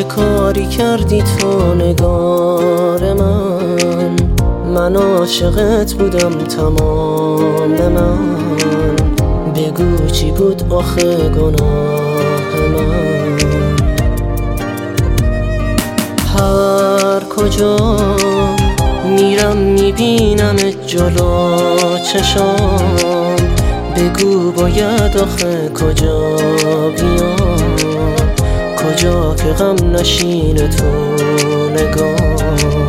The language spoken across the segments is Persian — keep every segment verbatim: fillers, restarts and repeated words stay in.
کاری کردی تو نگار من؟ من عاشقت بودم تمام من، بگو چی بود آخه گناه من؟ هر کجا میرم میبینم جلو چشام، بگو باید آخه کجا بیام، کجا که غم نشینه تو نگاه.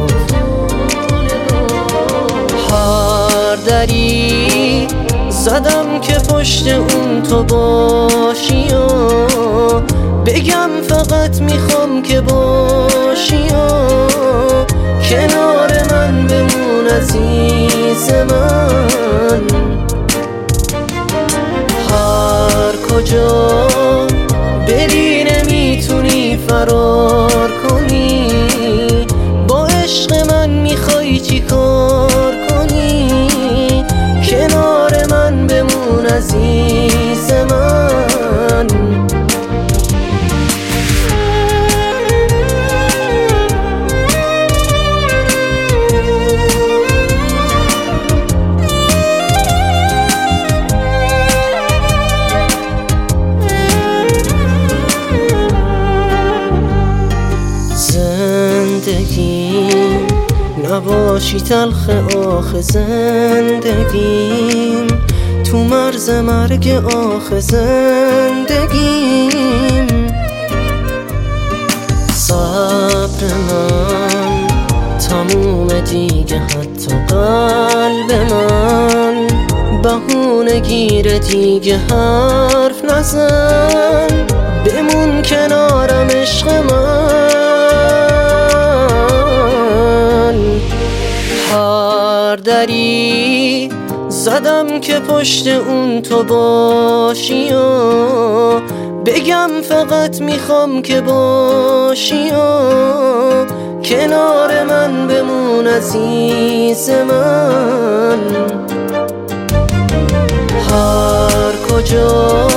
هر دری زدم که پشت اون تو باشی و بگم فقط میخوام که باشی و کنار من بمون عزیز من. هر کجا بری نمیتونی فرار کنی، با عشق من میخوای چی کار کنی، کنار من بمون عزیز من. زندگیم نباشی تلخ آخه زندگیم، تو مرز مرگ آخه زندگیم. صبر من تموم دیگه، حتی قلب من بهونه گیر دیگه، حرف نزن بمون کنارم عشق من. هر دری زدم که پشت اون تو باشی و بگم فقط میخوام که باشی و کنار من بمون عزیز من. هر کجا